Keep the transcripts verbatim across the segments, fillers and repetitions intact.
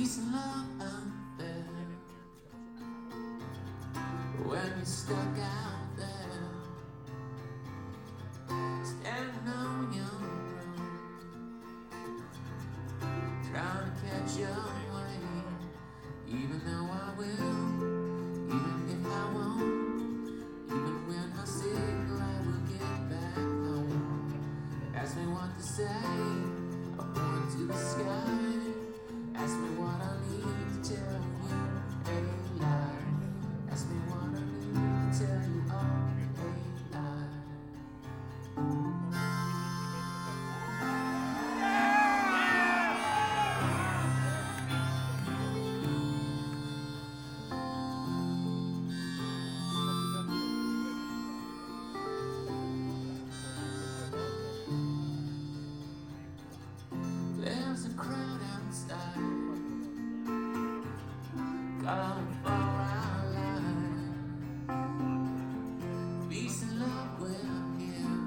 Peace and love out there. When you're stuck out there, standing on your own, trying to catch your way. Even though I will, even if I won't, even when I signal I will get back home. Ask me what to say, I point to the sky. Ask me what I need to tell you, a lie. Ask me what I need to tell you, all a lie. There's a crowd outside, calling for our lives. Peace and love, we're here,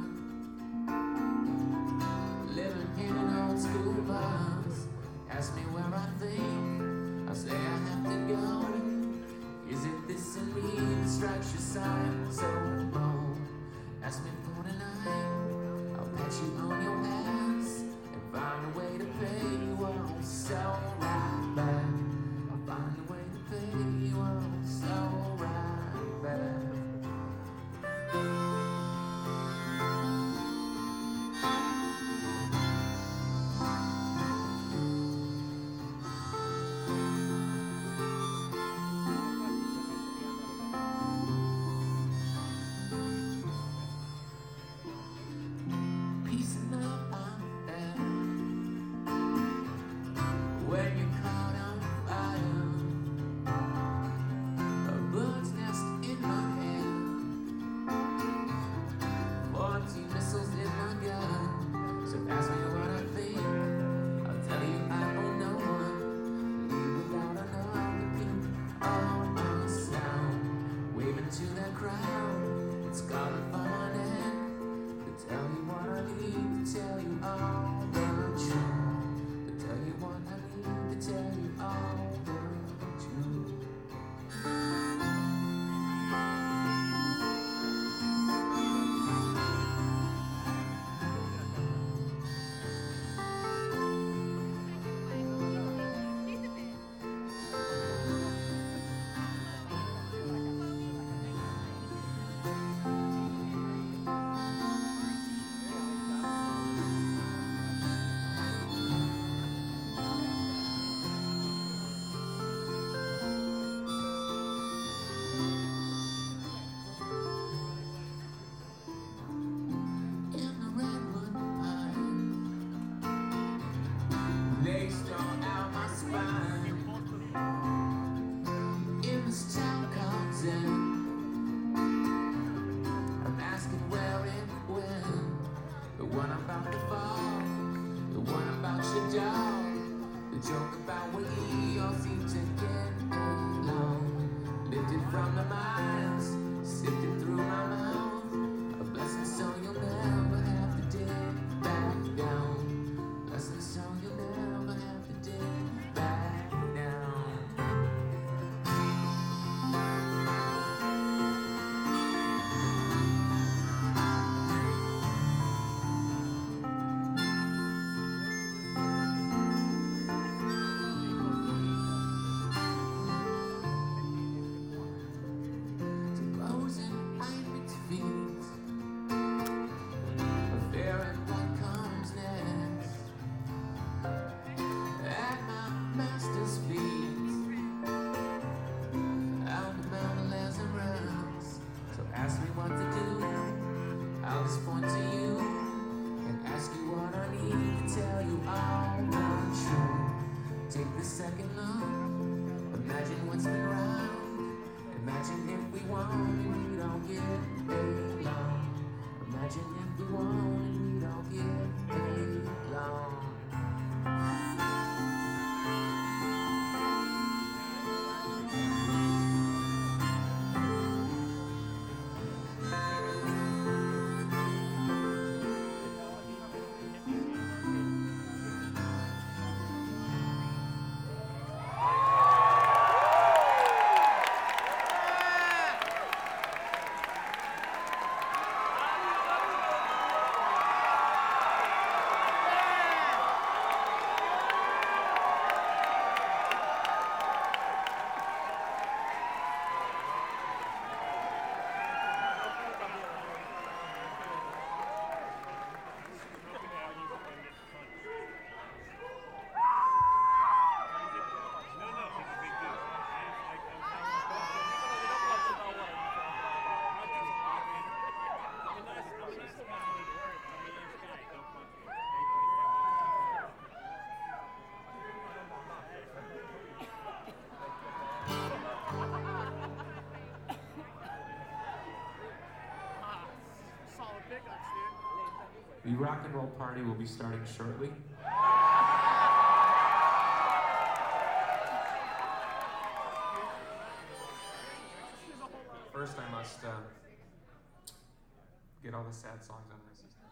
living in an old school bus. Ask me where I think, I'll say I have to go. Is it this in me that strikes your side so low? Ask me for tonight, I'll pat you on your ass and find a way to pay you all so right back. I'll find a way to pay you all so right back. Peace and love out there. When you're caught on fire, a bird's nest in my hand, forty missiles in my gun. So ask me what I think, I'll tell you I owe no one. Leave without another peep on my sound. Waving to that crowd, it's calling for my neck. To tell you what I need, to tell you all the truth. To tell you what I need, to tell you all the truth. In the redwood pine, legs drawn out my spine. In this town called Zen, I'm asking where and when. The one about to fall, the one about your dog, the joke about what we all seem to get along. Lifted from the mines, sifted through my mouth. A blessing so you'll never have to dig back down. Blessing so you'll never have to dig back down. Supposing I'm its The rock and roll party will be starting shortly. First, I must uh, get all the sad songs out of my system.